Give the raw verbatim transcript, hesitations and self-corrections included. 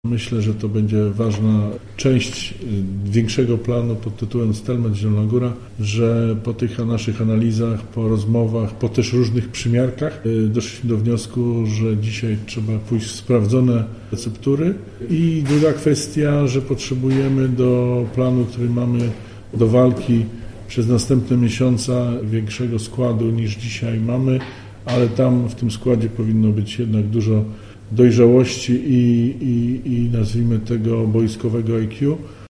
Myślę, że to będzie ważna część większego planu pod tytułem Stelmet Zielona Góra, że po tych naszych analizach, po rozmowach, po też różnych przymiarkach doszliśmy do wniosku, że dzisiaj trzeba pójść w sprawdzone receptury. I druga kwestia, że potrzebujemy do planu, który mamy do walki przez następne miesiące większego składu niż dzisiaj mamy, ale tam w tym składzie powinno być jednak dużo dojrzałości i, i, i nazwijmy tego boiskowego I Q.